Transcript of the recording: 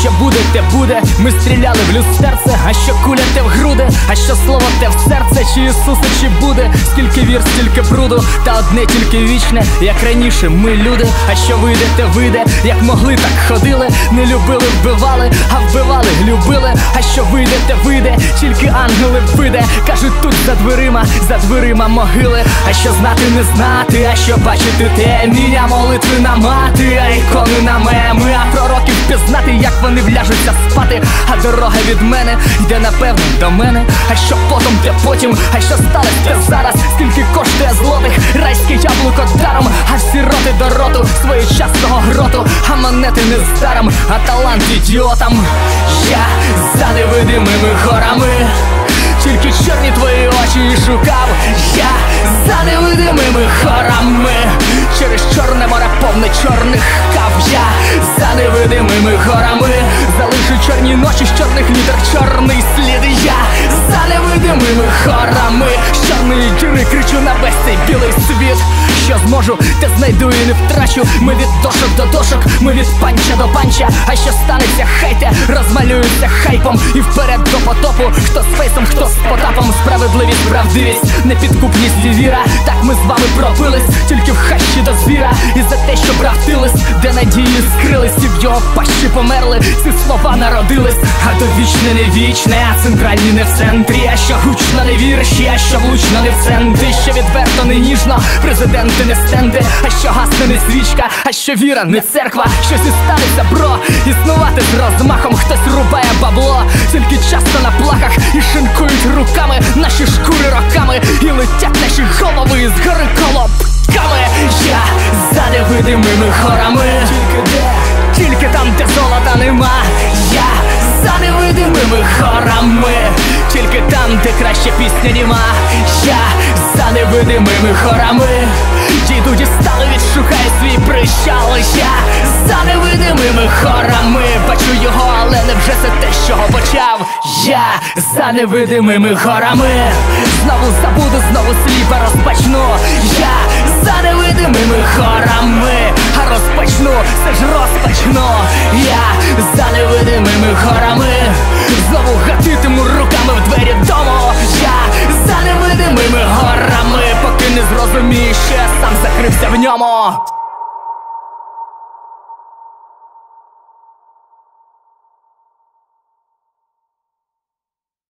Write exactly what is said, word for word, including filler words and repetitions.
що буде, те буде. Ми стріляли в люстерце, а що куля, те в груди, а що слово, те в серце. Чи Ісусе, чи буде, скільки вір, стільки бруду, та одне тільки вічне, як раніше ми люди. А що вийде, те вийде, як могли, так ходили. Не любили, вбивали, а вбивали, любили. А що вийде, те вийде, тільки ангели вийде. Кажуть, тут за дверима, за дверима могили. А що знати, не знати, а що бачити, те міня молитви на мати, а ікони на меми, а пророків пізнати, як вони вляжуться спати. А дорога від мене йде напевно до мене. А що потом, те потім, а що сталося, те зараз. Скільки коштує злотих, райське яблуко даром, а всі роти до роту своєчасного гроту, а монети не з даром, а талант ідіотам. Я за невидимими горами, тільки чорні твої очі шукав. Я за невидимими хорами, через чорне море повне чорних кав. Я за невидимими горами, залишу чорні ночі з чорних літер чорний слід. Я за невидимими хорами, з чорної діри кричу на весь цей білий світ. Що зможу, те знайду і не втрачу. Ми від дошок до дошок, ми від панча до панча. А що станеться, хайте, розмалюються хайпом. І вперед до потопу, хто з фейсом, хто з потапом. Справедливість, правдивість, непідкупність і віра. Так ми з вами пробились, тільки в хащі до звіра. І за те, що бравтились, де надії скрились, і в його пащі померли, ці слова народились. А то вічне не вічне, а центральні не в центрі. А що гучно не вірші, а що влучно не в центрі. Що відверто не ніжно, президенти не стенди. А що гасне не свічка, а що віра не церква. Щось і станеться, бро, існувати з розмахом. Хтось рубає бабло, тільки часто на плахах. І шинкують руками наші шкури роками. І летять наші голови з гори колобками. Я за невидимими хорами, тільки де, тільки там, де золота нема. Я за невидимими хорами, тільки там, де краще пісня нема. Я за невидимими хорами, дійду, дістали, відшукаю свій прищал. Я за невидимими хорами, бачу його, але невже це те, з чого почав. Я за невидимими хорами, знову забуду, знову сліпо розпочну. Я за невидимими хорами, а розпочну, все ж розпочну. Я за невидимими хорами, знову гатитиму